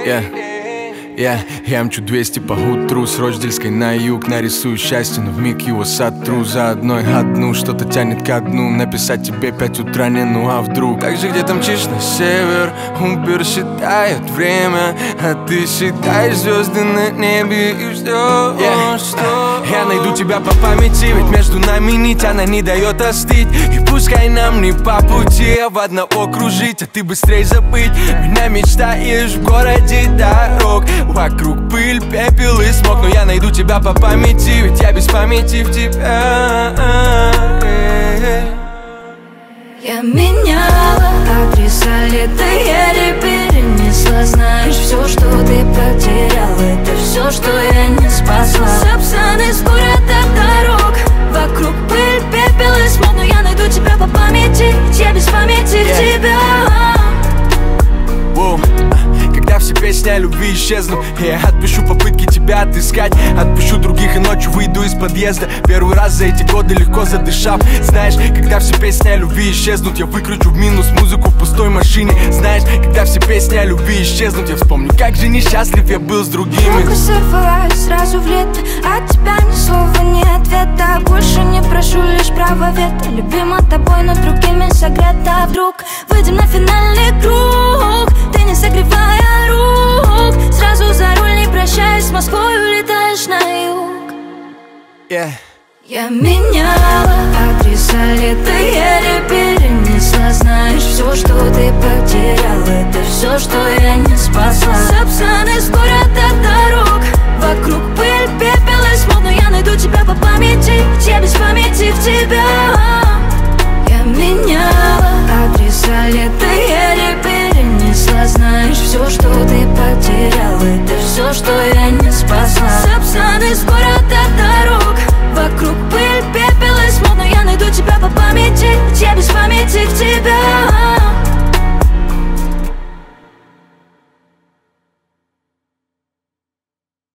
Я мчу 200 по утру с Рочдельской на юг. Нарисую счастье, но вмиг его сотру. За одну что-то тянет ко дну. Написать тебе 5 утра не, ну а вдруг. Так же где там мчишь на север, Убер считает время, а ты считаешь звезды на небе. И что? Я найду тебя по памяти, ведь между нами нить, она не дает остыть. И пускай нам не по пути, а в одного кружить, а ты быстрей забыть. Меня мечтаешь в городе дорог, вокруг пыль, пепел и смог. Но я найду тебя по памяти, ведь я без памяти в тебя. Я меняла адреса, лето еле перенесла. Знаешь, все, что ты потерял, это все, что я не спасла. Сапсаны с города дорог, вокруг пыль, пепел и смог. Но я найду тебя по памяти, ведь я без памяти в тебя. Когда все песни о любви исчезнут, я отпущу попытки тебя отыскать. Отпущу других и ночью выйду из подъезда, первый раз за эти годы легко задышав. Знаешь, когда все песни о любви исчезнут, я выкручу в минус музыку в пустой машине. Знаешь, когда все песни о любви исчезнут, я вспомню, как же несчастлив я был с другими. Руку сорвалась сразу в лето, от тебя ни слова, ни ответа. Больше не прошу, лишь право вето. Любима тобой, но другими согрета. Вдруг выйдем на финальный круг, ты не согревая рук. Сразу за руль, не прощаясь, с Москвой улетаешь на юг. Я меняла адреса, лето еле перенесла. Знаешь, все, что ты потерял, это все, что я не спасла. Сапсаны с города дорог, вокруг пыль, пепел и смог. Но я найду тебя по памяти, ведь я без памяти в тебя.